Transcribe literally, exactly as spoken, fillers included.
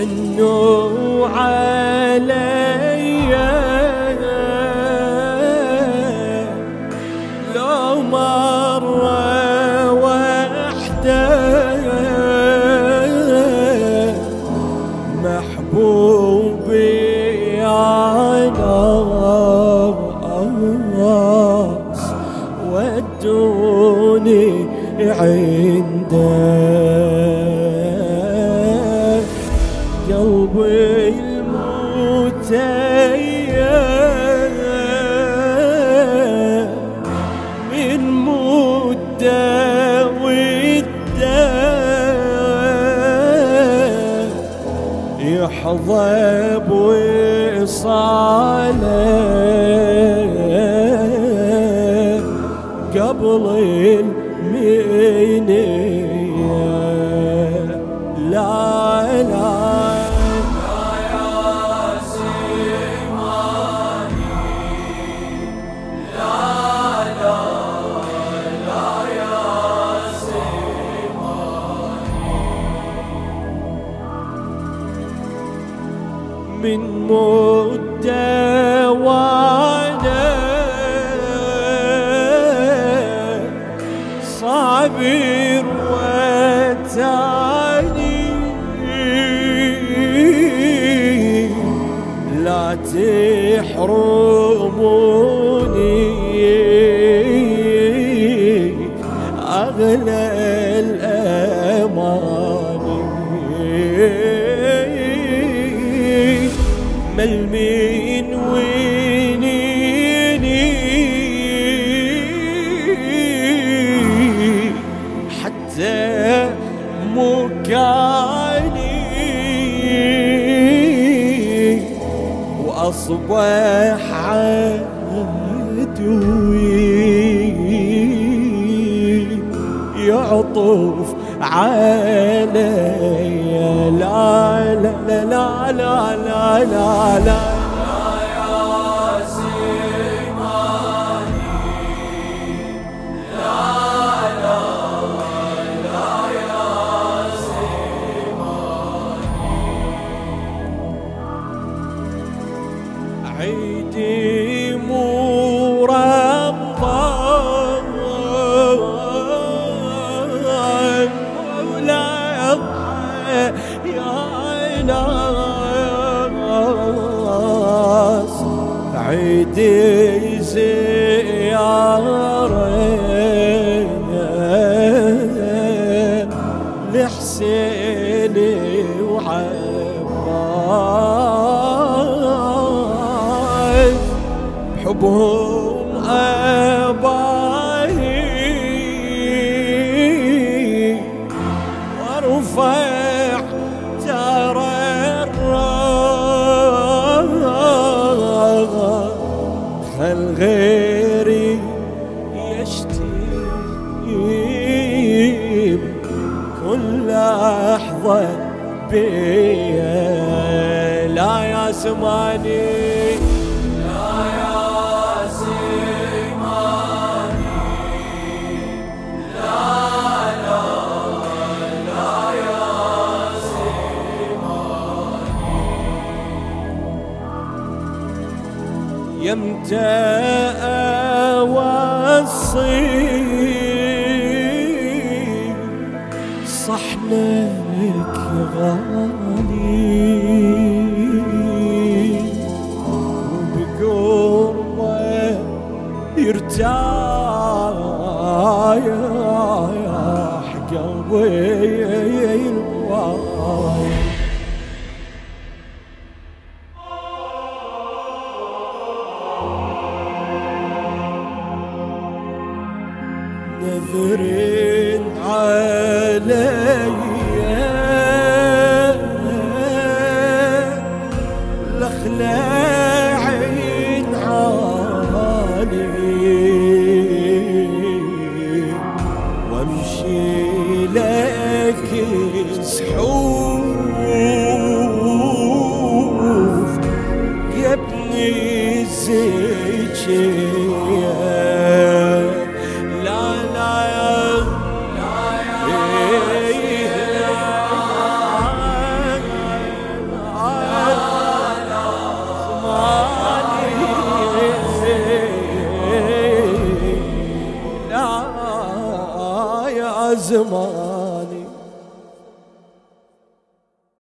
حنوا علي لو مرة واحدة محبوبي يا ناس ودوني عنده قلبي المتيم من مدة وده يحظى بوصاله قبل المنية. لا لا من مدة وانا صابر وتاني لا تحرموني أغلى الأماني ملمين وينيني حتى مكاني وأصبح عدوي يعطف علي. لا لا لا لا لا لا لا لا يا سيماني لا لا لا يا سيماني عيدي مرمضان ولا يا ناس عيدي زيارة لحسين وعباس بحبهم أباهي وارفع ترى خل غيري يشتيم كل لحظة بيا. لا يا سماني لا يا سماني لا لا لا يا سماني يمتى أوصي صحنك غالي وبقربه يرتاح قلبي الواي. نذرين علي لخلاعين عالي وامشي لك سحوف يا ابني الزكية.